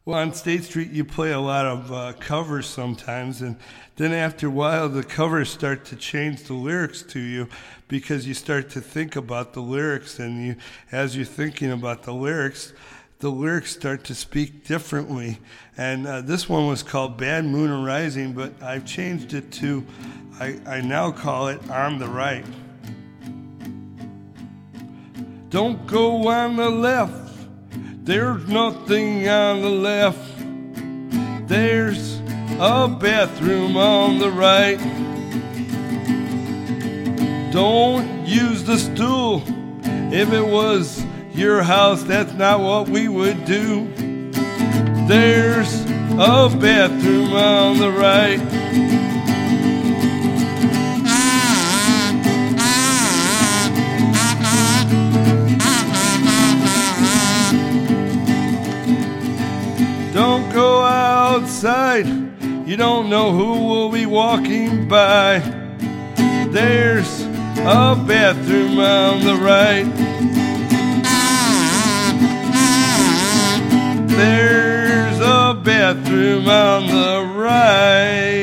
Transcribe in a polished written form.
Well, on State Street, you play a lot of covers sometimes, and then after a while, the covers start to change the lyrics to you because you start to think about the lyrics, and as you're thinking about the lyrics start to speak differently. And this one was called Bad Moon Arising, but I've changed it to, I now call it On the Right. Don't go on the left. There's nothing on the left. There's a bathroom on the right. Don't use the stool. If it was your house, that's not what we would do. There's a bathroom on the right. Don't go outside, you don't know who will be walking by. There's a bathroom on the right. There's a bathroom on the right.